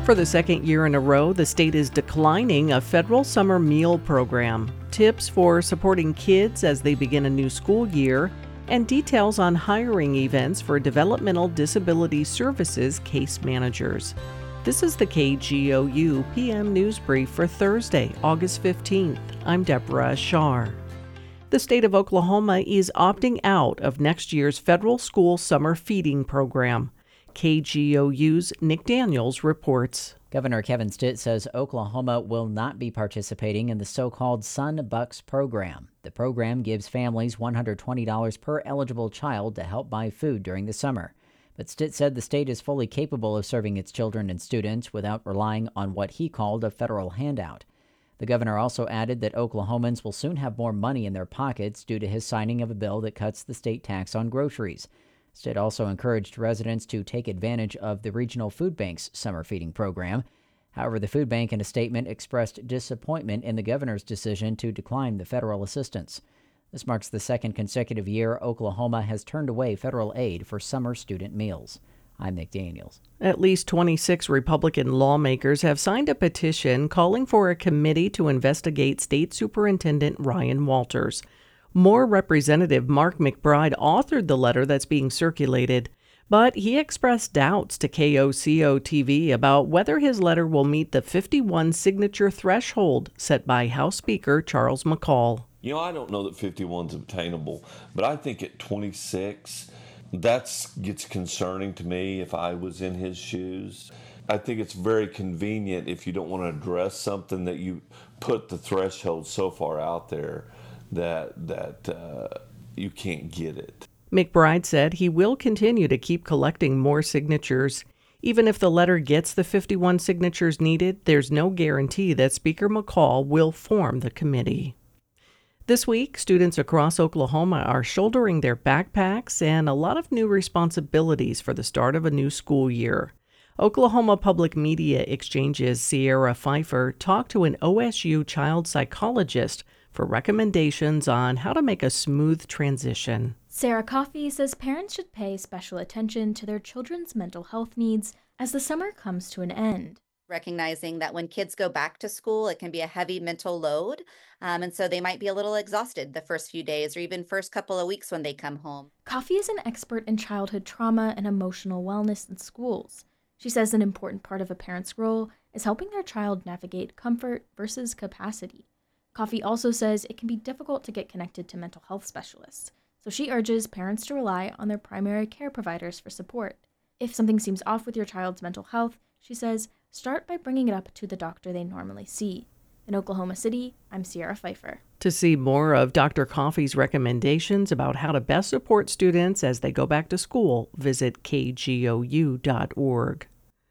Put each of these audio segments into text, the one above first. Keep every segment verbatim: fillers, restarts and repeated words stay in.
For the second year in a row, the state is declining a federal summer meal program. Tips for supporting kids as they begin a new school year, and details on hiring events for developmental disability services case managers. This is the K G O U P M News Brief for Thursday, August fifteenth. I'm Deborah Ashar. The state of Oklahoma is opting out of next year's federal school summer feeding program. K G O U's Nick Daniels reports. Governor Kevin Stitt says Oklahoma will not be participating in the so-called Sun Bucks program. The program gives families one hundred twenty dollars per eligible child to help buy food during the summer. But Stitt said the state is fully capable of serving its children and students without relying on what he called a federal handout. The governor also added that Oklahomans will soon have more money in their pockets due to his signing of a bill that cuts the state tax on groceries. Stitt also encouraged residents to take advantage of the Regional Food Bank's summer feeding program. However, the food bank in a statement expressed disappointment in the governor's decision to decline the federal assistance. This marks the second consecutive year Oklahoma has turned away federal aid for summer student meals. I'm Nick Daniels. At least twenty-six Republican lawmakers have signed a petition calling for a committee to investigate State Superintendent Ryan Walters. More Representative Mark McBride authored the letter that's being circulated, but he expressed doubts to K O C O T V about whether his letter will meet the fifty-one signature threshold set by House Speaker Charles McCall. You know, I don't know that fifty-one is obtainable, but I think at twenty-six, that gets concerning to me if I was in his shoes. I think it's very convenient if you don't want to address something that you put the threshold so far out there that that uh, you can't get it. McBride said he will continue to keep collecting more signatures. Even if the letter gets the fifty-one signatures needed, there's no guarantee that Speaker McCall will form the committee. This week, students across Oklahoma are shouldering their backpacks and a lot of new responsibilities for the start of a new school year. Oklahoma Public Media Exchange's Sierra Pfeiffer talked to an O S U child psychologist for recommendations on how to make a smooth transition. Sarah Coffey says parents should pay special attention to their children's mental health needs as the summer comes to an end. Recognizing that when kids go back to school, it can be a heavy mental load, um, and so they might be a little exhausted the first few days or even first couple of weeks when they come home. Coffey is an expert in childhood trauma and emotional wellness in schools. She says an important part of a parent's role is helping their child navigate comfort versus capacity. Coffey also says it can be difficult to get connected to mental health specialists, so she urges parents to rely on their primary care providers for support. If something seems off with your child's mental health, she says, start by bringing it up to the doctor they normally see. In Oklahoma City, I'm Sierra Pfeiffer. To see more of Doctor Coffey's recommendations about how to best support students as they go back to school, visit K G O U dot org.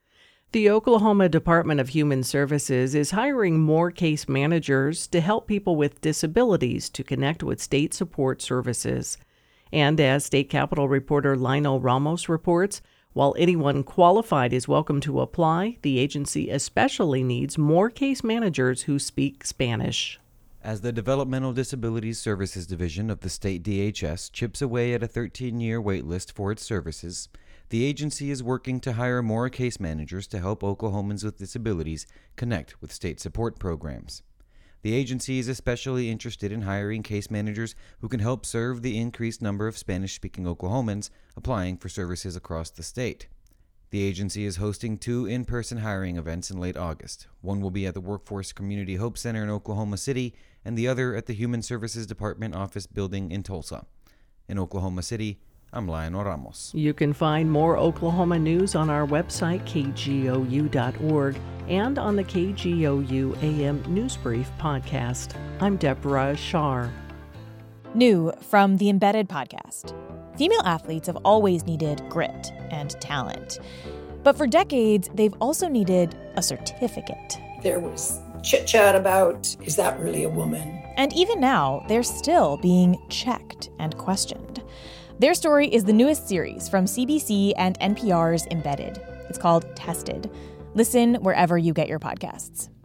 The Oklahoma Department of Human Services is hiring more case managers to help people with disabilities to connect with state support services. And as State Capitol reporter Lionel Ramos reports, while anyone qualified is welcome to apply, the agency especially needs more case managers who speak Spanish. As the Developmental Disabilities Services Division of the state D H S chips away at a thirteen-year wait list for its services, the agency is working to hire more case managers to help Oklahomans with disabilities connect with state support programs. The agency is especially interested in hiring case managers who can help serve the increased number of Spanish-speaking Oklahomans applying for services across the state. The agency is hosting two in-person hiring events in late August. One will be at the Workforce Community Hope Center in Oklahoma City, and the other at the Human Services Department office building in Tulsa. In Oklahoma City, I'm Lionel Ramos. You can find more Oklahoma news on our website, K G O U dot org, and on the K G O U A M News Brief podcast. I'm Deborah Ashar. New from the Embedded podcast. Female athletes have always needed grit and talent. But for decades, they've also needed a certificate. There was chit-chat about, is that really a woman? And even now, they're still being checked and questioned. Their story is the newest series from C B C and N P R's Embedded. It's called Tested. Listen wherever you get your podcasts.